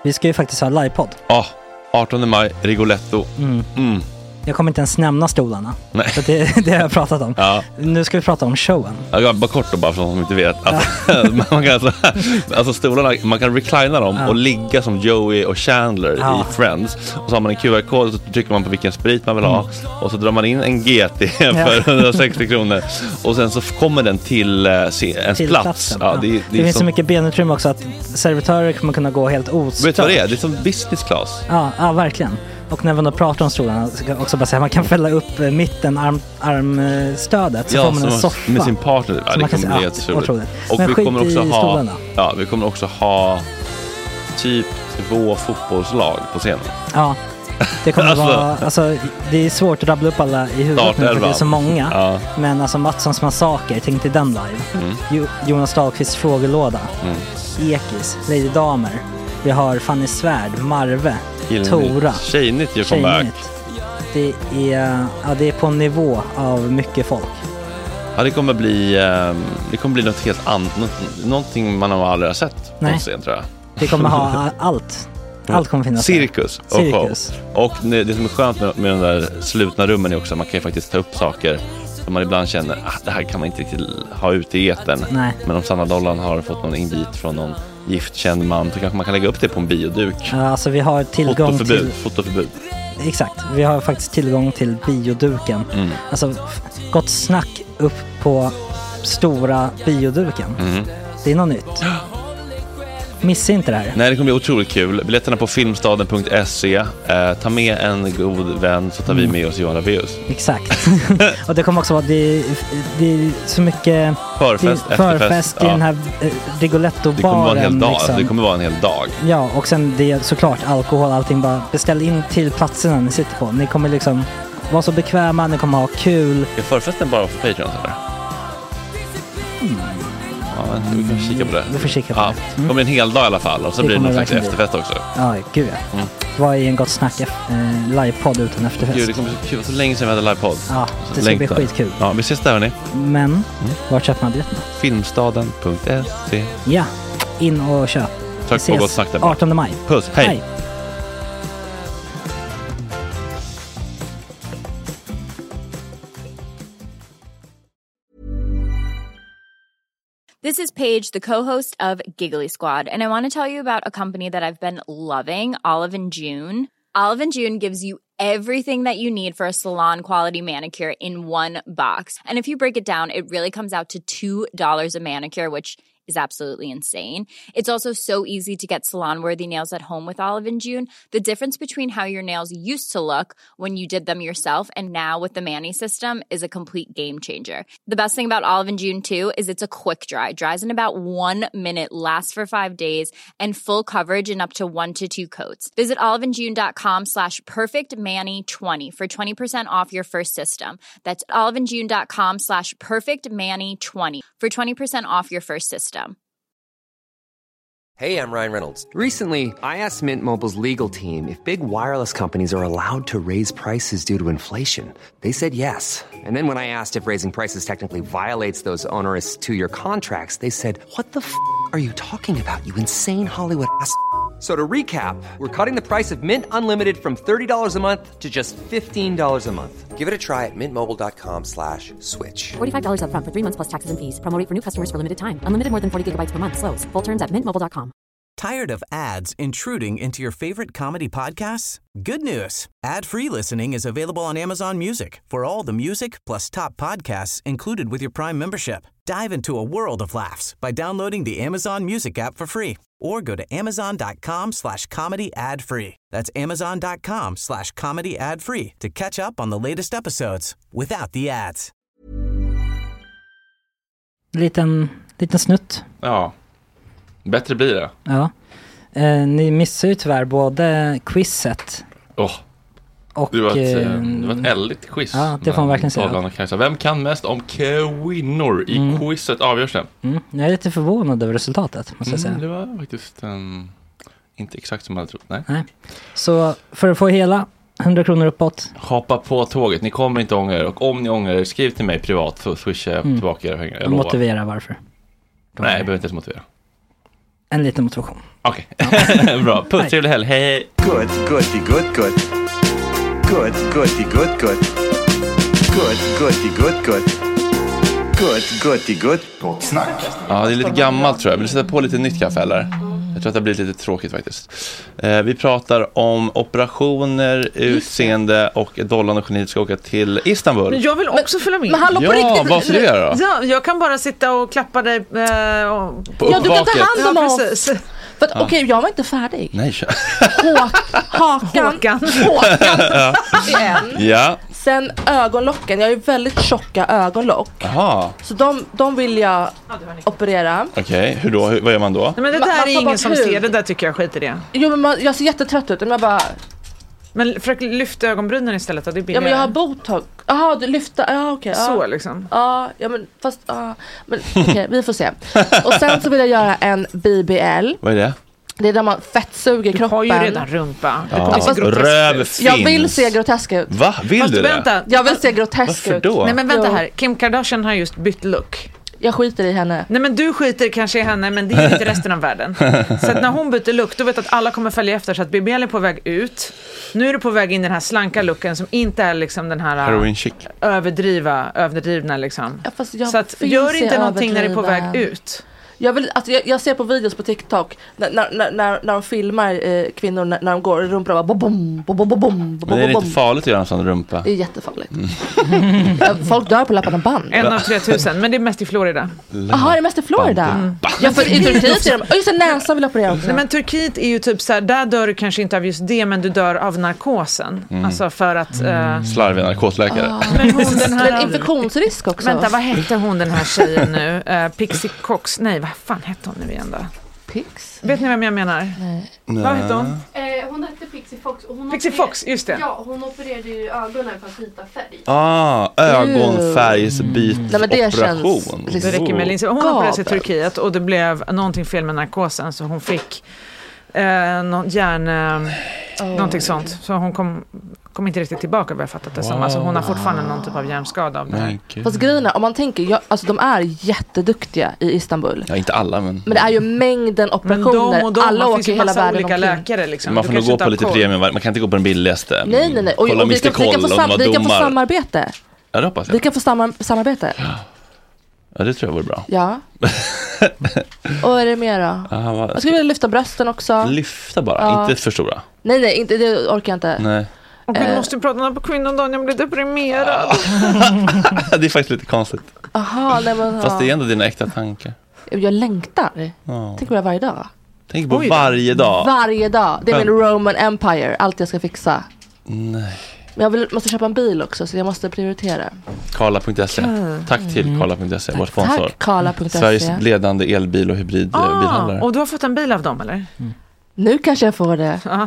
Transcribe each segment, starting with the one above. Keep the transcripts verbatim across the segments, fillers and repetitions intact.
Vi ska ju faktiskt ha livepodd. Ja, artonde maj, Rigoletto. Mm. Mm. Jag kommer inte ens nämna stolarna. Nej. För det, det har jag pratat om. Ja. Nu ska vi prata om showen. Ja, bara kort då, bara för de som inte vet. Alltså, man kan alltså, alltså stolarna, man kan reclina dem ja. och ligga som Joey och Chandler ja. i Friends. Och så har man en Q R-kod och så trycker man på vilken sprit man vill ha. Mm. Och så drar man in en G T för hundrasextio kronor. Och sen så kommer den till uh, ens till plats. Ja, ja. det, det, det finns som... så mycket benutrymme också att servitörer kommer kunna gå helt ostört. Vet du vad det är? Det är som business class. Ja, ja verkligen. Och när man då pratar om stolarna så kan jag också bara säga att man kan fälla upp mitten, arm, armstödet så ja, får man en soffa. Med sin partner. Ja, det kommer bli helt otroligt. Och men vi kommer också ha, stolarna. ja, vi kommer också ha typ två fotbollslag på scenen. Ja, det kommer alltså, vara, alltså det är svårt att rabbla upp alla i huvudet nu för det är så många. Ja. Men alltså Mattssons massaker, tänk till den live. Mm. Jo, Jonas Dahlqvists frågelåda. Mm. Ekis, Lady Damer. Vi har Fanny Svärd, Marve, Gillnytt. Tora. Tjejnytt gör comeback. Det är, ja, det är på en nivå av mycket folk. Ja, det kommer bli, det kommer bli något helt annat. Något, någonting man har aldrig har sett på scen, tror jag. Det kommer ha allt. Allt kommer finnas. Cirkus och Cirkus. show. Och det som är skönt med, med de där slutna rummen är också att man kan ju faktiskt ta upp saker som man ibland känner att ah, det här kan man inte riktigt ha ute i etern. Nej. Men om Sanna Dollan har fått någon invit från någon giftkänd man så kanske man kan lägga upp det på en bioduk. Ja, alltså vi har tillgång fotoförbud, till... Fotoförbud. Exakt, vi har faktiskt tillgång till bioduken. Mm. Alltså, gott snack upp på stora bioduken. Mm. Det är något nytt. Missa inte det här. Nej, det kommer bli otroligt kul. Biljetterna på filmstaden punkt se. Eh, ta med en god vän så tar mm. vi med oss Johan Rabaeus. Exakt. Och det kommer också vara det, det är så mycket förfest, det, förfest i ja. den här eh, Rigoletto-baren. Det kommer vara en hel dag. Liksom. Det kommer vara en hel dag. Ja, och sen det är såklart alkohol, allting. Bara beställ in till platserna ni sitter på. Ni kommer liksom vara så bekväma, ni kommer ha kul. Är förfesten bara för Patreon eller? Mm. Ja, vi kan kika på det. Vi får kika på ja, det. Mm. Det kommer en hel dag i alla fall. Och så det blir det någon slags efterfest också. Ja, gud ja. Mm. Vad är en gott snack eh, livepodd utan efterfest? Gud, det kommer så kul. Så länge sedan vi hade livepodd. Ja, det ska bli skitkul. Ja, vi ses där hörni. Men, mm. var köper man biljetterna? filmstaden punkt se. Ja, in och köp. Tack på gott snack där. artonde maj. Puss, hej. hej. This is Paige, the co-host of Giggly Squad, and I want to tell you about a company that I've been loving, Olive and June. Olive and June gives you everything that you need for a salon-quality manicure in one box. And if you break it down, it really comes out to two dollars a manicure, which is absolutely insane. It's also so easy to get salon-worthy nails at home with Olive and June. The difference between how your nails used to look when you did them yourself and now with the Mani system is a complete game changer. The best thing about Olive and June, too, is it's a quick dry. Dries in about one minute, lasts for five days, and full coverage in up to one to two coats. Visit oliveandjune.com slash perfectmani20 for twenty percent off your first system. That's oliveandjune.com slash perfectmani20 for twenty percent off your first system. Hey, I'm Ryan Reynolds. Recently, I asked Mint Mobile's legal team if big wireless companies are allowed to raise prices due to inflation. They said yes. And then when I asked if raising prices technically violates those onerous two-year contracts, they said, what the f*** are you talking about, you insane Hollywood ass f- So to recap, we're cutting the price of Mint Unlimited from thirty dollars a month to just fifteen dollars a month. Give it a try at mintmobile.com slash switch. forty-five dollars up front for three months plus taxes and fees. Promo rate for new customers for limited time. Unlimited more than forty gigabytes per month. Slows full terms at mint mobile dot com. Tired of ads intruding into your favorite comedy podcasts? Good news. Ad-free listening is available on Amazon Music for all the music plus top podcasts included with your Prime membership. Dive into a world of laughs by downloading the Amazon Music app for free or go to amazon.com slash comedy ad free. That's amazon.com slash comedy ad free to catch up on the latest episodes without the ads. Liten, liten snutt. Ja, bättre blir det. Ja. Eh, ni missar ju tyvärr både quizet. Åh. Oh. Och, det, var ett, eh, det var ett eldigt quiz. Ja, det får man verkligen säga. Vem kan mest om kvinnor? I mm. quizet avgörs det. Mm. Jag är lite förvånad över resultatet, måste jag säga. Mm, det var faktiskt um, inte exakt som jag hade trott. Nej. Nej. Så för att få hela hundra kronor uppåt. Hoppa på tåget. Ni kommer inte ångra er. Och om ni ångrar er, skriv till mig privat för att swisha mm. tillbaka era pengar. Jag motivera varför. Nej, jag behöver inte ens motivera. En liten motivation. Okej, okay. Bra. Puss, trevlig helg. Hej, hej. Good, goody, good, good. Good, goody, good, good. Good, goody, good, good. Good, goody, good. Gott snack. Ja, det är lite gammalt tror jag. Vill du sätta på lite nytt kaffe eller? Jag tror att det blir lite tråkigt faktiskt. Eh, vi pratar om operationer, utseende och Dollan och Geni ska åka till Istanbul. Men jag vill också följa med. Men hallå, på ja, riktigt. vad ska du göra då? Ja, jag kan bara sitta och klappa dig eh, och... på ja, du kan ta hand om ja, oss. precis. För att, ja. Okej, jag var inte färdig. Nej, kör. Hå- hakan. Håkan. Håkan. En. Ja. Sen ögonlocken. Jag har ju väldigt tjocka ögonlock. Aha. Så de, de vill jag operera. Okej, okay. Hur då? Hur, vad gör man då? Nej, men det Man- där man är tar ingen bort som hud. ser. Det där tycker jag skiter i det. Jo, men man, jag ser jättetrött ut. Men jag bara... Men försök lyfta ögonbrynen istället. Det är Ja, billigare. men jag har botox. Jaha, du lyfta. Ja, okej. Okay, Så ja. liksom. Ja, ja, men fast... Ja, men okej, okay, vi får se. Och sen så vill jag göra en B B L. Vad är det? Det är där man fettsuger Du kroppen. har ju redan rumpa. Ja. Det kommer fast- Röv finns. Jag vill se grotesk ut. Va? Vill Fast du det? vänta. Jag vill se grotesk Varför ut. då? Nej men vänta Jo. här. Kim Kardashian har just bytt look. Jag skiter i henne. Nej men du skiter kanske i henne, men det är inte resten av världen. Så att när hon byter look, då vet att alla kommer följa efter. Så att B B L är på väg ut. Nu är du på väg in i den här slanka looken som inte är liksom den här Heroin chic. överdriva, överdrivna liksom. Ja, fast jag Så att vill gör se inte någonting när det är på väg överdriven. ut. Jag, vill, alltså, jag, jag ser på videos på TikTok när, när, när, när de filmar eh, kvinnor när, när de går och rumpar bara bom, bom, bom, bom, bom, bom, Men det är bom. inte farligt att göra en sån rumpa. Det är jättefarligt. Ja, folk dör på löpande band. En av tre tusen, men det är mest i Florida. Jaha, är det mest i Florida? Mm. Ja, för i Turkiet är de... Och just det, näsan vill operera också. Nej, men Turkiet är ju typ så här, där dör du kanske inte av just det, men du dör av narkosen. Mm. Alltså för att... eh, Slarviga narkosläkare. Ah. Men hon den Men här... infektionsrisk också. Vänta, vad hette hon den här tjejen nu? Uh, Pixie Cox. Nej, vad fan hette hon nu igen då? Pix? Vet ni vem jag menar? Nej. Vad hette hon? Eh, hon hette Pixie Fox. Och hon Pixie operer- Fox, just det. Ja, hon opererade ju ögonen för att byta färg. Ah, ögonfärgsbytoperation. Nej, men det känns Det räcker med linser. Hon Galet. opererades i Turkiet och det blev någonting fel med narkosen så hon fick eh, någon hjärn... Eh, Oh. någonting sånt. Så hon kom, kom inte riktigt tillbaka, vad jag fattat det som. Alltså hon har fortfarande någon typ av hjärnskada av det här. Fast grejerna, om man tänker, jag, alltså de är jätteduktiga i Istanbul. Ja, inte alla, men... Men det är ju mängden Men operationer. de och de, Alla man finns åker ju hela massa världen olika omkring. läkare liksom. Man Du får nog kanske gå inte på har lite koll. premium. Man kan inte gå på den billigaste. Nej, nej, nej. Och, Kolla och vi, Mister kan, vi, kan få Koll sam, och vi de kan få domar. samarbete. Ja, det hoppas jag. Vi kan få samar, samarbete. Ja, det tror jag vore bra. Ja. Och är det mer då? Aha, vad... Jag skulle vilja lyfta brösten också. Lyfta bara, Ja. inte för stora. Nej, nej, inte, det orkar jag inte. Nej. Och du måste ju prata på kvinnodagen, jag blir deprimerad. Det är faktiskt lite konstigt. Aha, nej, men, Fast det är ändå dina äkta tankar. Jag längtar. Ja. Tänk på det varje dag. Tänk på Oj då. varje dag. Varje dag. Det är min Roman Empire. Allt jag ska fixa. Nej. Men jag vill, måste köpa en bil också, så jag måste prioritera. Karla punkt se. Tack till Karla punkt se, vår sponsor. Tack, Karla punkt se. Sveriges ledande elbil- och hybridbilhandlare. Ah, och du har fått en bil av dem, eller? Mm. Nu kanske jag får det. Ja.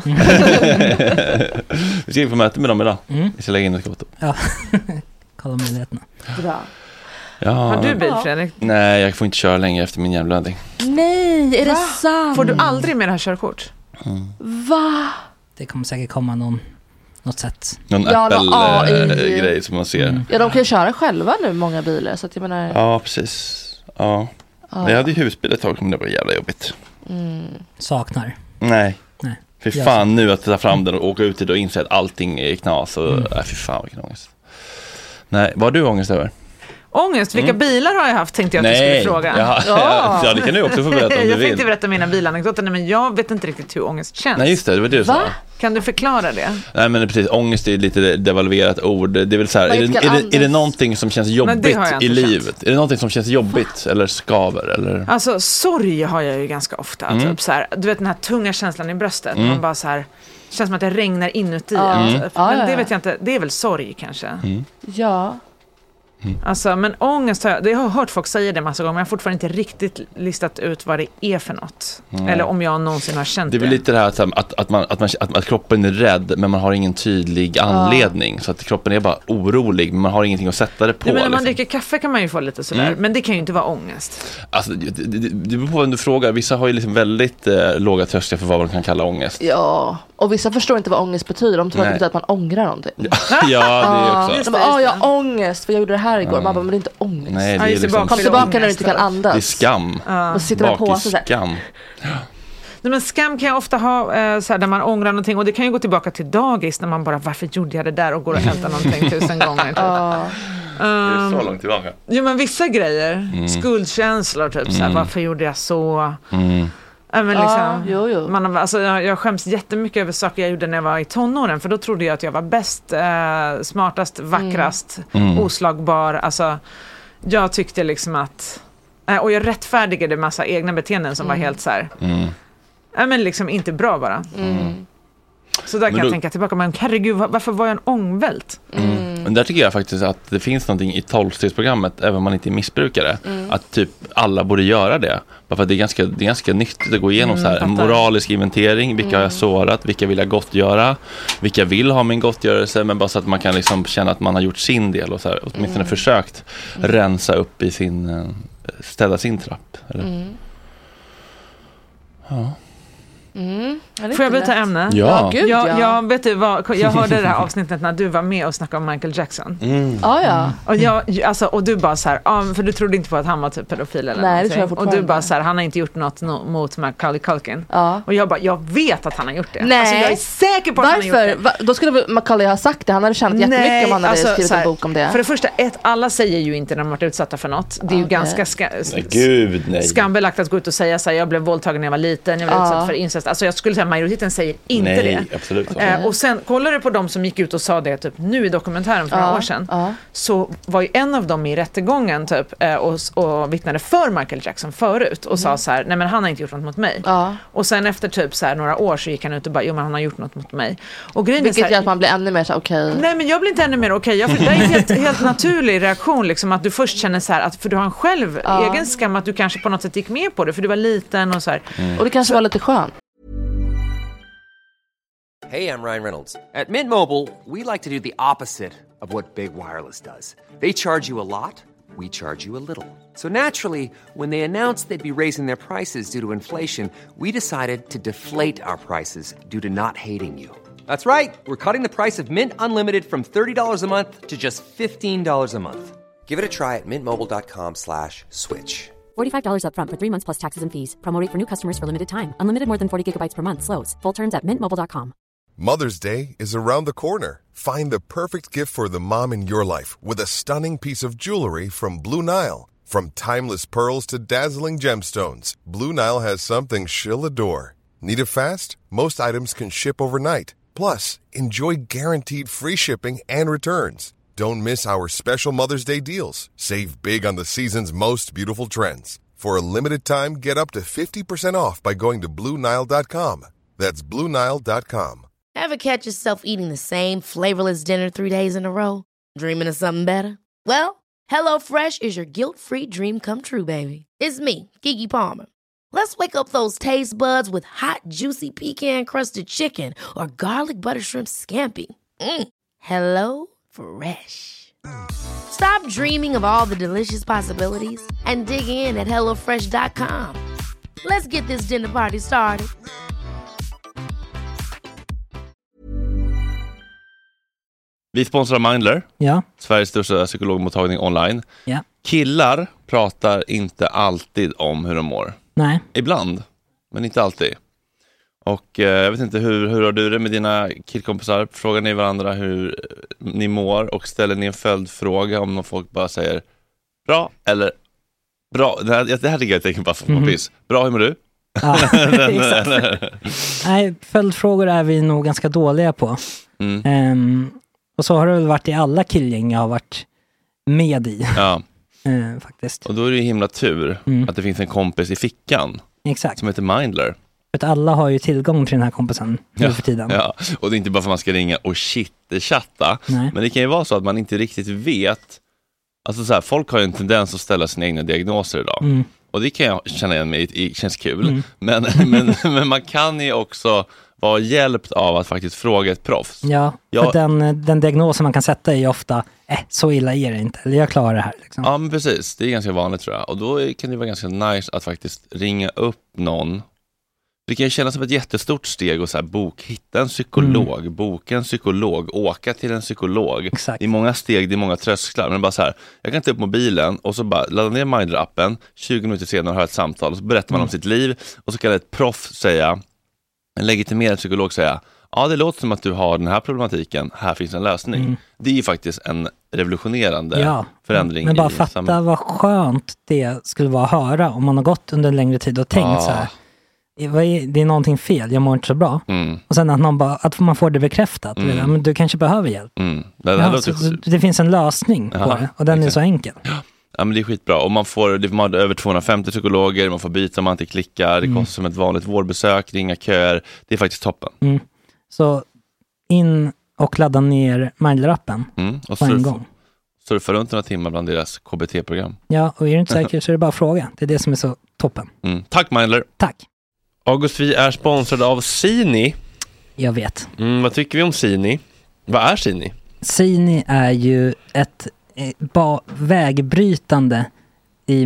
Vi ska in på möte med dem idag. Mm. Vi ska lägga in ett kvotto. Ja, kolla möjligheterna. Bra. Ja. Har du bil, Fredrik? Nej, jag får inte köra längre efter min hjärnblödning. Nej, är det sant? Får du aldrig mer ha körkort? Mm. Va? Det kommer säkert komma någon, något sätt. Någon Ja, någon A I. Apple-grej som man ser. Mm. Ja, de kan ju köra själva nu, många bilar. Så att jag menar... Ja, precis. Ja. Ja. Jag hade ju husbil ett tag, men det var jävla jobbigt. Mm. Saknar. Nej. Nej. Fy Jag fan, nu att ta fram den och åka ut i det och inse att allting är knas. Och, mm. äh, fy fan, vilken ångest. Nej, vad har du ångest över? Ångest? Vilka Mm. bilar har jag haft, tänkte jag att Nej. du skulle fråga. Ja. Ja. Ja, det kan du också få berätta om du Jag vill. tänkte berätta mina bilanekdoter, men jag vet inte riktigt hur ångest känns. Nej, just det, det var det du Va? sa. Kan du förklara det? Nej, men precis, ångest är lite devalverat ord. Det är väl så här, är det, är, det, är det någonting som känns jobbigt Men det har jag i inte livet? känt. Är det någonting som känns jobbigt eller skaver? Eller? Alltså, sorg har jag ju ganska ofta. Mm. Typ så här, du vet den här tunga känslan i bröstet. Mm. Man bara så här, det känns som att det regnar inuti. Mm. Typ. Ja, Men ja, det ja. vet jag inte, det är väl sorg kanske. Mm. Ja. Alltså, men ångest har jag, det har jag hört folk säga det massa gånger, men jag har fortfarande inte riktigt listat ut vad det är för något. Mm. Eller om jag någonsin har känt Det det. är väl lite det här att, att, att, man, att, man, att, att kroppen är rädd, men man har ingen tydlig anledning. Så att kroppen är bara orolig, men man har ingenting att sätta det på. Nej, men när man liksom. dricker kaffe kan man ju få lite sådär, Mm. men det kan ju inte vara ångest. Alltså, det, det, det beror på vem du frågar. Vissa har ju liksom väldigt eh, låga trösklar för vad man kan kalla ångest. Ja. Och vissa förstår inte vad ångest betyder. De tror att det betyder att man ångrar någonting. Ja, ja det är också. De bara, ah, jag har ångest för jag gjorde det här igår. Mm. Man bara, men det är inte ångest. Nej, det är liksom... Kom tillbaka när du inte kan andas. Det är skam. Ja. Och så sitter man på sig så skam. Nej, men skam kan jag ofta ha eh, så här, där man ångrar någonting. Och det kan ju gå tillbaka till dagis när man bara, varför gjorde jag det där? Och går och hämtar någonting tusen gånger. Typ. Ja. Um, det är så långt tillbaka. Jo, men vissa grejer. Mm. Skuldkänslor, typ. Mm. Så här, varför gjorde jag så? Mm. Ja, men liksom, ah, jo, jo. Man, alltså, jag, jag skäms jättemycket över saker jag gjorde när jag var i tonåren. För då trodde jag att jag var bäst, eh, smartast, vackrast, mm. oslagbar. Alltså, jag tyckte liksom att... Eh, och jag rättfärdigade massa egna beteenden som mm. var helt så här... Mm. Ja, men liksom inte bra bara. Mm. Så där kan då, jag tänka tillbaka. Men herregud, varför var jag en ångvält? Mm. Men där tycker jag faktiskt att det finns någonting i tolvstegsprogrammet, även om man inte är missbrukare, mm. att typ alla borde göra det. Bara för att det är ganska, det är ganska nyttigt att gå igenom mm, så här, en moralisk inventering. Vilka mm. har jag sårat? Vilka vill jag gottgöra? Vilka vill ha min gottgörelse? Men bara så att man kan liksom känna att man har gjort sin del och så här, åtminstone mm. försökt mm. rensa upp i sin, ställa sin trapp. Eller? Mm. Ja. Mm. Får jag byta ämne? Ja. Ja, gud, jag, ja. jag, vet du vad, jag hörde det här avsnittet när du var med och snackade om Michael Jackson. Mm. Ah, ja. Och, jag, alltså, och du bara så här, ah, för du trodde inte på att han var typ pedofil eller Nej, det någonting. Och du bara så här, han har inte gjort något no, mot Macaulay Culkin. Ja. Och jag bara, jag vet att han har gjort det. Nej. Alltså, jag är säker på att Varför? han har gjort det. Va? Då skulle Macaulay ha sagt det. Han hade tjänat jättemycket Nej, om han hade alltså, skrivit här, en bok om det. För det första, ett, alla säger ju inte när de varit utsatta för något. Det är ju okay. ganska ska, nej, Gud, nej. skambelagt att gå ut och säga så här, jag blev våldtagen när jag var liten, jag blev ja. utsatt för incest. Alltså jag skulle säga majoriteten säger inte nej, det. Absolut. Okay. Eh, och sen kollar du på de som gick ut och sa det typ nu i dokumentären för ja, några år sedan. Ja. Så var ju en av dem i rättegången typ eh, och, och vittnade för Michael Jackson förut och mm. sa så här, nej men han har inte gjort något mot mig. Ja. Och sen efter typ så här några år så gick han ut och bara, jo men han har gjort något mot mig. Och grejen Vilket är gör att man blir ännu mer så okej. Okay. Nej men jag blir inte ännu mer okej. Okay. Det är en helt, helt naturlig reaktion liksom att du först känner så här att för du har en själv ja. egen skam att du kanske på något sätt gick med på det för du var liten och så här. Mm. Och det kanske så, var lite skönt. Hey, I'm Ryan Reynolds. At Mint Mobile, we like to do the opposite of what Big Wireless does. They charge you a lot, we charge you a little. So naturally, when they announced they'd be raising their prices due to inflation, we decided to deflate our prices due to not hating you. That's right. We're cutting the price of Mint Unlimited from thirty dollars a month to just fifteen dollars a month. Give it a try at mintmobile.com slash switch. forty-five dollars up front for three months plus taxes and fees. Promo rate for new customers for limited time. Unlimited more than forty gigabytes per month. Slows full terms at mint mobile dot com. Mother's Day is around the corner. Find the perfect gift for the mom in your life with a stunning piece of jewelry from Blue Nile. From timeless pearls to dazzling gemstones, Blue Nile has something she'll adore. Need it fast? Most items can ship overnight. Plus, enjoy guaranteed free shipping and returns. Don't miss our special Mother's Day deals. Save big on the season's most beautiful trends. For a limited time, get up to fifty percent off by going to blue nile dot com. That's blue nile dot com. Ever catch yourself eating the same flavorless dinner three days in a row? Dreaming of something better? Well, HelloFresh is your guilt-free dream come true, baby. It's me, Keke Palmer. Let's wake up those taste buds with hot, juicy pecan-crusted chicken or garlic butter shrimp scampi. Mm. Hello Fresh. Stop dreaming of all the delicious possibilities and dig in at hello fresh dot com. Let's get this dinner party started. Vi sponsrar Mindler, ja. Sveriges största psykologmottagning online. Ja. Killar pratar inte alltid om hur de mår. Nej. Ibland, men inte alltid. Och eh, jag vet inte, hur, hur har du det med dina killkompisar? Frågar ni varandra hur ni mår och ställer ni en följdfråga om någon folk bara säger bra eller bra? Det här, det här tycker jag tänker bara för mm. piss. Bra, hur mår du? Ja, exakt. Nej, följdfrågor är vi nog ganska dåliga på. Mm. Um, och så har det väl varit i alla killgäng jag har varit med i. Ja. uh, faktiskt. Och då är det ju himla tur mm. att det finns en kompis i fickan. Exakt. Som heter Mindler. För att alla har ju tillgång till den här kompisen ja, för tiden. Ja, och det är inte bara för att man ska ringa och shit-chatta. Men det kan ju vara så att man inte riktigt vet. Alltså så här, folk har ju en tendens att ställa sina egna diagnoser idag. Mm. Och det kan jag känna igen mig i, det känns kul. Mm. Men, men, men man kan ju också vara hjälpt av att faktiskt fråga ett proffs. Ja, jag, för den, den diagnosen man kan sätta är ju ofta eh, så illa är det inte, eller jag klarar det här. Liksom. Ja, men precis. Det är ganska vanligt tror jag. Och då kan det vara ganska nice att faktiskt ringa upp någon. Det kan ju kännas som ett jättestort steg att så här, bok, hitta en psykolog, mm. boka en psykolog, åka till en psykolog. Exakt. Det är många steg, det är många trösklar. Men bara så här, jag kan ta upp mobilen och så bara ladda ner Mindler-appen, tjugo minuter senare har ett samtal och så berättar man mm. om sitt liv och så kan ett proff säga, en legitimerad psykolog säga, ja det låter som att du har den här problematiken, här finns en lösning. Mm. Det är ju faktiskt en revolutionerande ja. förändring. Men bara fatta samhället. Vad skönt det skulle vara att höra om man har gått under en längre tid och tänkt ah. så här. Det är någonting fel, jag mår inte så bra. Mm. Och sen att, någon bara, att man får det bekräftat. Mm. Men du kanske behöver hjälp. Mm. Det, ja, låter... det finns en lösning på Aha, det. Och den exakt. är så enkel. Ja, men det är skitbra. Och man får, man har över tvåhundrafemtio psykologer. Man får byta om man inte klickar. Det mm. kostar som ett vanligt vårdbesök. Inga köer. Det är faktiskt toppen. Mm. Så in och ladda ner Mindler-appen mm. och på en gång. Surfa runt några timmar bland deras K B T-program. Ja, och är du inte säker så är det bara fråga. Det är det som är så toppen. Mm. Tack Mindler. Tack. August, vi är sponsrade av Sini. Jag vet. Mm, vad tycker vi om Sini? Vad är Sini? Sini är ju ett eh, ba- vägbrytande i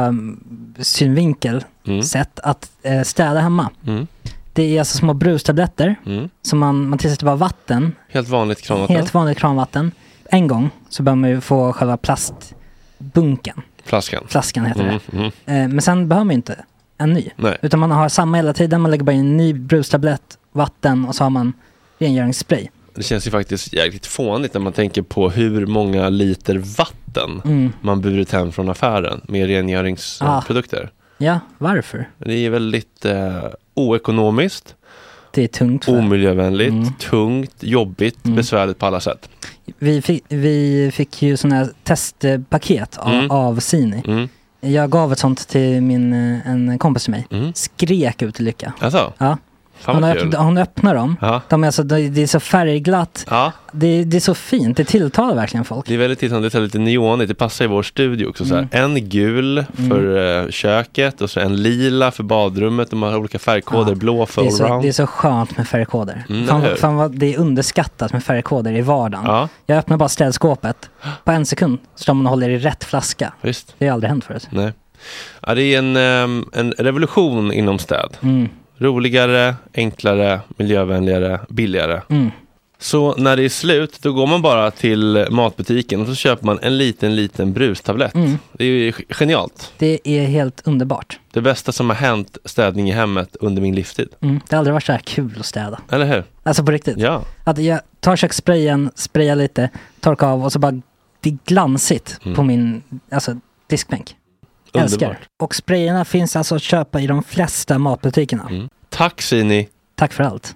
miljösynvinkel mm. sätt att eh, städa hemma. Mm. Det är alltså små brustabletter mm. som man, man tillsätter bara vatten. Helt vanligt kranvatten. Helt vanligt kranvatten. En gång så behöver man ju få själva plastbunken. Flaskan. Flaskan heter mm. det. Mm. Eh, men sen behöver man ju inte en ny. Nej. Utan man har samma hela tiden. Man lägger bara in en ny brustablett, vatten och så har man rengöringsspray. Det känns ju faktiskt jäkligt fånigt när man tänker på hur många liter vatten mm. man burit hem från affären med rengöringsprodukter. Ah. Ja, varför? Det är väldigt eh, oekonomiskt. Det är tungt. För. Omiljövänligt, mm. tungt, jobbigt, mm. besvärligt på alla sätt. Vi fick, vi fick ju sådana här testpaket av, mm. av Sini. Mm. Jag gav ett sånt till min, en kompis till mig. Mm. Skrek ut i lycka. Alltså? Ja. Hon, öpp, hon öppnar dem. Ja. De är alltså, det är så färgglatt. Ja. Det, det är så fint. Det tilltalar verkligen folk. Det är väldigt tilltalande. Det är lite neonigt. Det passar i vår studio också. Mm. Så här. En gul för mm. uh, köket och så en lila för badrummet. De har olika färgkoder. Ja. Blå för allround. Det är så skönt med färgkoder. Mm, fan, fan vad det är underskattat med färgkoder i vardagen. Ja. Jag öppnar bara städskåpet. På en sekund står man och håller i rätt flaska. Visst. Det har aldrig hänt förut. Nej. Ja, det är en, um, en revolution inom städ. Mm. Roligare, enklare, miljövänligare, billigare. Mm. Så när det är slut, då går man bara till matbutiken och så köper man en liten, liten brustablett. Mm. Det är ju genialt. Det är helt underbart. Det bästa som har hänt städning i hemmet under min livstid. Mm. Det har aldrig varit så här kul att städa. Eller hur? Alltså på riktigt. Ja. Att jag tar kökssprayen, sprayar lite, torkar av och så bara det är glansigt mm. på min alltså, diskbänk. Älskar. Och sprayerna finns alltså att köpa i de flesta matbutikerna. Mm. Tack Sini. Tack för allt.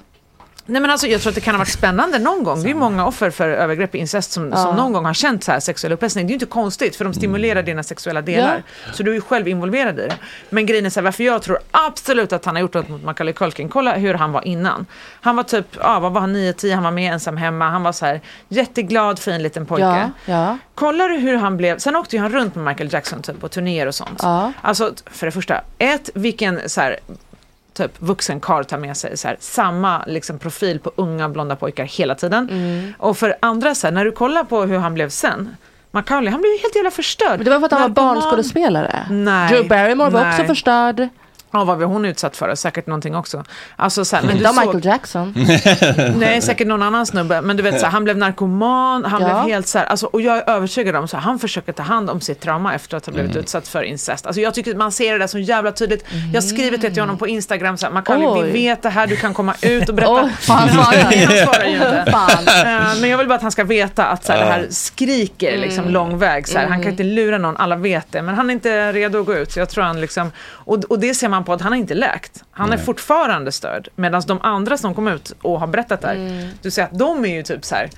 Nej men alltså jag tror att det kan ha varit spännande någon gång. Det är ju många offer för övergrepp och incest som, ja. som någon gång har känt så här sexuell upphetsning. Det är ju inte konstigt för de stimulerar dina sexuella delar. Ja. Så du är ju själv involverad i det. Men grejen är så här, varför jag tror absolut att han har gjort något mot Macaulay Culkin. Kolla hur han var innan. Han var typ, ja vad var han, nio tio, han var med ensam hemma. Han var så här jätteglad, fin liten pojke. Ja. Ja. Kollar du hur han blev, sen åkte ju han runt med Michael Jackson typ på turnéer och sånt. Ja. Alltså för det första, ett, vilken så här typ vuxen karl tar med sig så här, samma liksom, profil på unga blonda pojkar hela tiden. Mm. Och för andra så här, när du kollar på hur han blev sen, Macaulay, han blev ju helt jävla förstörd. Men det var för att han var barnskådespelare. Nej. Drew Barrymore var nej. också förstörd. Ja, vad var hon utsatt för? Säkert någonting också. Alltså, så här, men inte du Michael såg... Jackson. Nej, säkert någon annan snubbe. Men du vet, så här, han blev narkoman. Han ja. blev helt så här, alltså, och jag är övertygad om så här, han försöker ta hand om sitt trauma efter att ha blivit mm. utsatt för incest. Alltså, jag tycker att man ser det där så jävla tydligt. Mm. Jag skriver till honom på Instagram så här, Macaulay, vi vet det här, du kan komma ut och berätta. Oh, fan, han svarar ju inte. uh, men jag vill bara att han ska veta att så här, det här skriker liksom, mm. lång väg. Så här. Han kan inte lura någon, alla vet det. Men han är inte redo att gå ut. Så jag tror han liksom, och, och det ser man på att han är inte läkt. Han är Nej. fortfarande störd. Medan de andra som kom ut och har berättat där, mm. du ser att de är ju typ så här.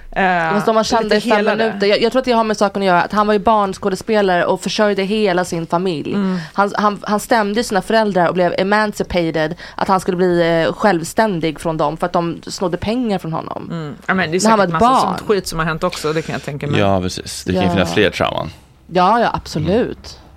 Uh, de var kända i fem minuter. Jag, jag tror att det har med saken att göra att han var ju barnskådespelare och försörjde hela sin familj. Mm. Han, han, han stämde sina föräldrar och blev emancipated, att han skulle bli uh, självständig från dem för att de snodde pengar från honom. Mm. Ja, men det är säkert en massa sånt skit som har hänt också, det kan jag tänka mig. Ja, precis. Det kan ju ja. finnas fler trauman. Ja, ja, absolut. Mm.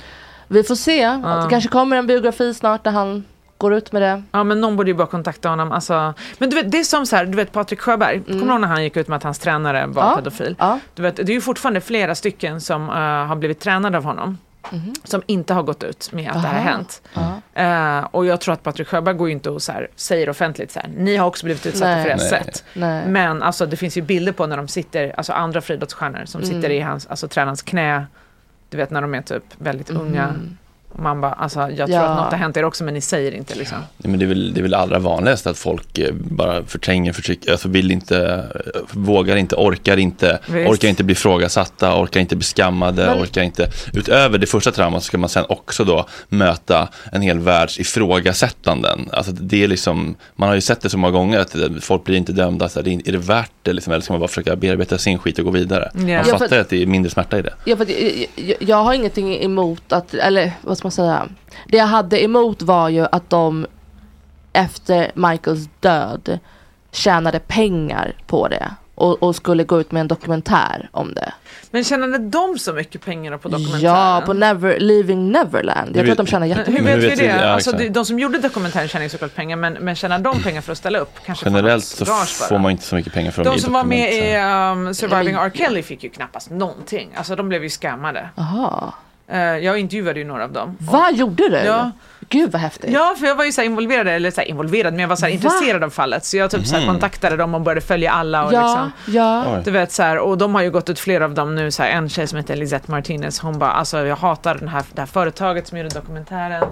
Vi får se. Ja. Det kanske kommer en biografi snart där han går ut med det. Ja, men någon borde ju bara kontakta honom. Alltså, men du vet, det är som så här, du vet Patrik Sjöberg. Mm. Kommer du ihåg när han gick ut med att hans tränare var ja. pedofil? Ja. Du vet, det är ju fortfarande flera stycken som uh, har blivit tränade av honom. Mm. Som inte har gått ut med att Aha. det här har hänt. Uh, och jag tror att Patrik Sjöberg går ju inte och så här, säger offentligt så här, ni har också blivit utsatta Nej. för det sätt. Nej. Men alltså, det finns ju bilder på när de sitter, alltså andra friidrottsstjärnor som mm. sitter i hans, alltså tränarens knä. Du vet när de är typ väldigt mm. unga. Man bara, alltså, jag tror ja. att något har hänt er också, men ni säger inte liksom. Nej, men det är väl det är väl allra vanligast att folk bara förtränger, förtrycker, alltså vill inte, vågar inte, orkar inte, Visst. orkar inte bli frågasatta, orkar inte bli skammade, men... orkar inte. Utöver det första trauman så ska man sen också då möta en hel världs ifrågasättanden. Alltså det är liksom, man har ju sett det så många gånger att folk blir inte dömda, så är det värt det liksom, eller ska man bara försöka bearbeta sin skit och gå vidare? Yeah. Man ja, fattar för... att det är mindre smärta i det. Ja, för jag, jag, jag har ingenting emot att, eller vad man säga. Det jag hade emot var ju att de efter Michaels död tjänade pengar på det och, och skulle gå ut med en dokumentär om det. Men tjänade de så mycket pengar på dokumentären? Ja, på Never, Leaving Neverland. Jag tror att de tjänar jättemycket. Hur vet vi det? Ja, alltså, de, de som gjorde dokumentären tjänar ju såklart pengar, men, men tjänar de pengar för att ställa upp? Kanske generellt så får man inte så mycket pengar för de som var med i um, Surviving R. Kelly fick ju knappast någonting. Alltså de blev ju skammade. Aha. Uh, jag intervjuade ju några av dem. Vad gjorde du? Ja. Gud vad häftigt. Ja, för jag var ju så här involverad, eller så här involverad, men jag var så här intresserad av fallet. Så jag typ så här kontaktade dem och började följa alla. Och ja, liksom, ja. Du vet så här, och de har ju gått ut flera av dem nu. Så här, en tjej som heter Lisette Martinez, hon bara, alltså jag hatar den här, det här företaget som gjorde dokumentären.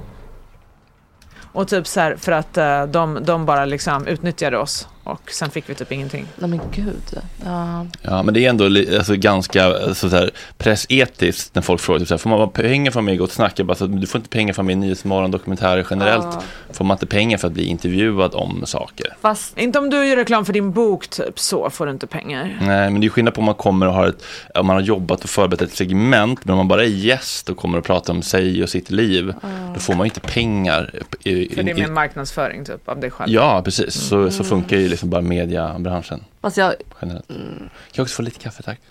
Och typ så här, för att uh, de, de bara liksom utnyttjade oss. Och sen fick vi typ ingenting. Nej men gud. Ja, ja men det är ändå alltså, ganska alltså, så här, pressetiskt när folk frågar typ, så här, får man bara pengar för mig att gå och snacka? Bara, så, du får inte pengar för mig i Nyhetsmorgon, dokumentärer generellt. Ja. Får man inte pengar för att bli intervjuad om saker? Fast inte om du gör reklam för din bok typ, så får du inte pengar. Nej, men det är skillnad på om man kommer och har ett, om man har jobbat och förberett ett segment, men om man bara är gäst och kommer och pratar om sig och sitt liv, ja. Då får man inte pengar. I, för det är mer marknadsföring typ av dig själv. Ja, precis. Mm. Så, så funkar ju liksom bara mediebranschen. Alltså jag generellt. Mm. Kan jag också få lite kaffe, tack?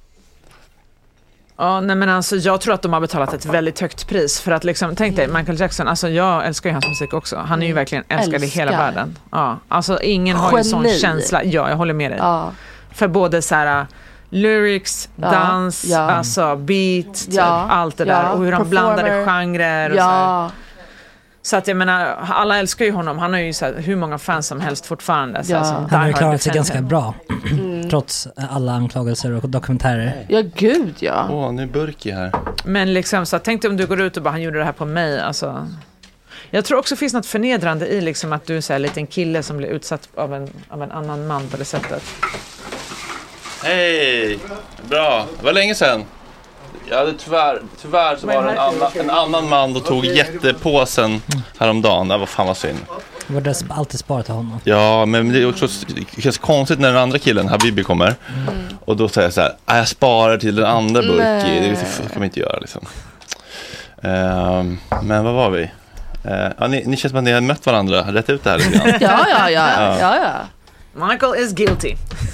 Ja, nej men alltså jag tror att de har betalat ett väldigt högt pris för att liksom, tänk dig Michael Jackson, alltså jag älskar ju hans musik också. Han är ju verkligen älskad älskar. i hela världen. Ja, alltså ingen har Geni. ju sån känsla. Ja, jag håller med dig. Ja. För både så här lyrics, ja. dans, ja. alltså beat, typ, ja. allt det ja. där och hur han blandade genrer och ja. så här. Så att jag menar, alla älskar ju honom. Han har ju så här, hur många fans som helst fortfarande. Så ja. alltså, han har klarat sig ganska bra. Mm. Trots alla anklagelser och dokumentärer. Ja, gud ja. Åh, nu är Burki här. Men liksom, så tänk dig om du går ut och bara, han gjorde det här på mig. Alltså. Jag tror också det finns något förnedrande i liksom att du är så här, en liten kille som blir utsatt av en, av en annan man på det sättet. Hej! Bra. Det var länge sedan. Ja, det tyvärr, tyvärr så var det en annan, en annan man och tog jättepåsen häromdagen. Det var fan vad synd. Var det alltid sparat till honom? Ja, men det är också känns konstigt när den andra killen, Habibi, kommer. Mm. Och då säger jag så här, jag sparar till den andra Burki. Det kan man inte göra liksom. Uh, men vad var vi? Uh, ja, ni, ni känns som att ni har mött varandra. Rätt ut det här lite grann. ja, ja, ja, ja, ja, ja. Michael is guilty.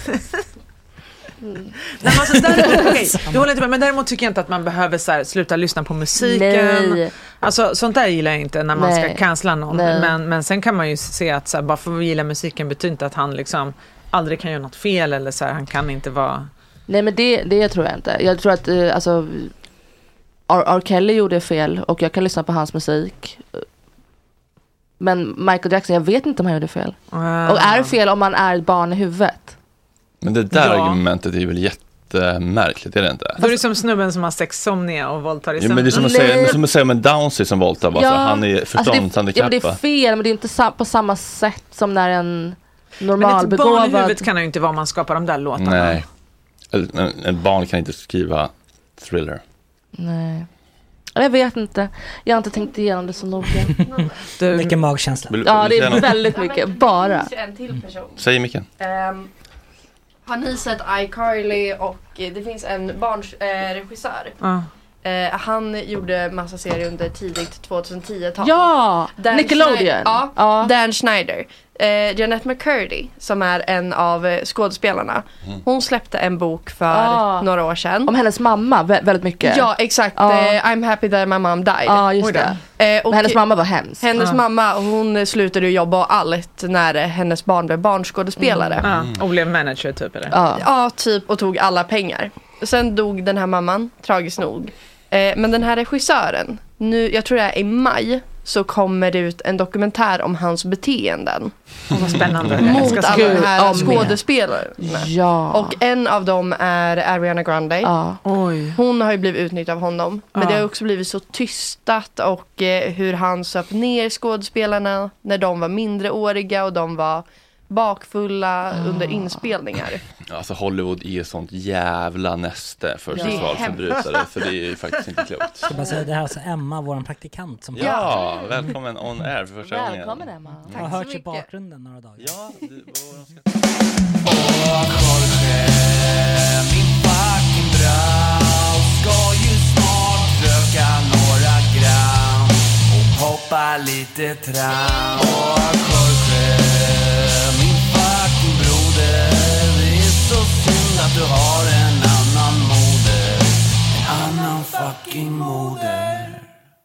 Mm. Nej, alltså, däremot, okay, jag håller inte med, men däremot tycker jag inte att man behöver så här, sluta lyssna på musiken. Nej. Alltså, sånt där gillar jag inte när man Nej. ska cancella någon. Men, men sen kan man ju se att så här, bara för att gilla musiken betyder inte att han liksom aldrig kan göra något fel eller så här, han kan inte vara... Nej, men det, det tror jag inte. Jag tror att uh, alltså, R. R. Kelly gjorde fel och jag kan lyssna på hans musik. Men Michael Jackson, jag vet inte om han gjorde fel. Uh. Och är det fel om man är ett barn i huvudet? Men det där ja. argumentet är väl jättemärkligt, är det inte? Då är det som snubben som har sexsomnia och våldtar i sömn. Ja, men det är som att säga, som att säga med Downsy som våldtar. Ja. Alltså, han är förståndshandikappad. Alltså ja, det är fel, men det är inte sa- på samma sätt som när en normal begåvad... Men ett barn i huvudet kan ju inte vara man skapar de där låtarna. Nej, en barn kan inte skriva Thriller. Nej. Jag vet inte. Jag har inte tänkt igenom det så noga. Du... Mycket magkänsla. Ja, det är väldigt mycket. Bara. En till person. Säg mycket. Um, har ni sett iCarly och det finns en barnregissör. Uh, uh. uh, han gjorde massa serier under tidigt tjugohundratio-tal. Ja! Dan Nickelodeon. Schneider, ja, ja, Dan Schneider. Uh, Jeanette McCurdy, som är en av skådespelarna. Mm. Hon släppte en bok för ah. några år sedan. Om hennes mamma, vä- väldigt mycket. Ja, exakt. Ah. Uh, I'm happy that my mom died. Ja, ah, just det. Uh, och hennes mamma var hemsk. Hennes ah. mamma, hon slutade jobba och allt när hennes barn blev barnskådespelare. Mm. Mm. Och blev manager typ, eller? Ah. Ja, typ. Och tog alla pengar. Sen dog den här mamman, tragiskt nog. Eh, men den här regissören, nu, jag tror det är i maj, så kommer det ut en dokumentär om hans beteenden. Oh, vad spännande. Mot alla de här skådespelarna. Ja. Och en av dem är Ariana Grande. Ja. Oj. Hon har ju blivit utnyttjad av honom. Men Ja. det har också blivit så tystat. Och eh, hur han söp ner skådespelarna när de var mindreåriga och de var bakfulla ah. under inspelningar. Alltså Hollywood är sånt jävla näste för sexualförbrytare, för det är ju faktiskt inte klokt. Jag bara säga, det här är alltså Emma, vår praktikant som Ja, välkommen on air för första gången. Välkommen Emma. Jag har hört i bakgrunden några dagar. Ja, du, vad ska... Åh, Jorge, min fucking brau ska ju snart röka några gram och hoppa lite tram. Åh, Jorge, min fucking broder, det är så synd att du har en annan moder, en annan fucking moder.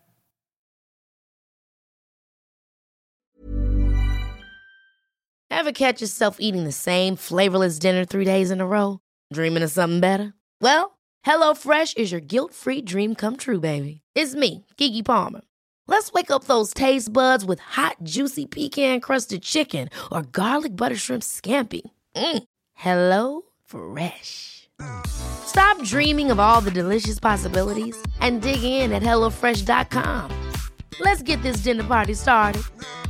Ever catch yourself eating the same flavorless dinner three days in a row? Dreaming of something better? Well, HelloFresh is your guilt-free dream come true, baby. It's me, Keke Palmer. Let's wake up those taste buds with hot, juicy pecan-crusted chicken or garlic butter shrimp scampi. Mm. Hello Fresh. Stop dreaming of all the delicious possibilities and dig in at hello fresh dot com. Let's get this dinner party started.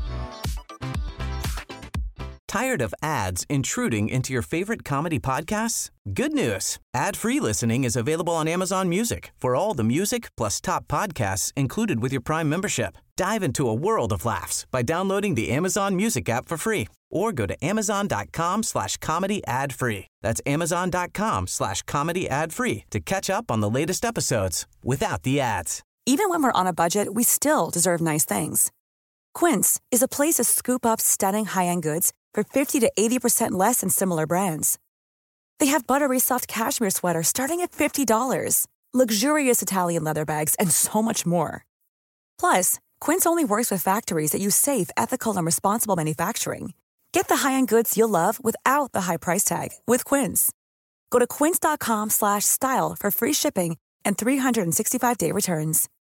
Tired of ads intruding into your favorite comedy podcasts? Good news. Ad-free listening is available on Amazon Music for all the music plus top podcasts included with your Prime membership. Dive into a world of laughs by downloading the Amazon Music app for free or go to amazon.com slash comedy ad free. That's amazon.com slash comedy ad free to catch up on the latest episodes without the ads. Even when we're on a budget, we still deserve nice things. Quince is a place to scoop up stunning high-end goods for fifty to eighty percent less than similar brands. They have buttery soft cashmere sweaters starting at fifty dollars, luxurious Italian leather bags, and so much more. Plus, Quince only works with factories that use safe, ethical, and responsible manufacturing. Get the high-end goods you'll love without the high price tag with Quince. Go to quince.com slash style for free shipping and three sixty-five day returns.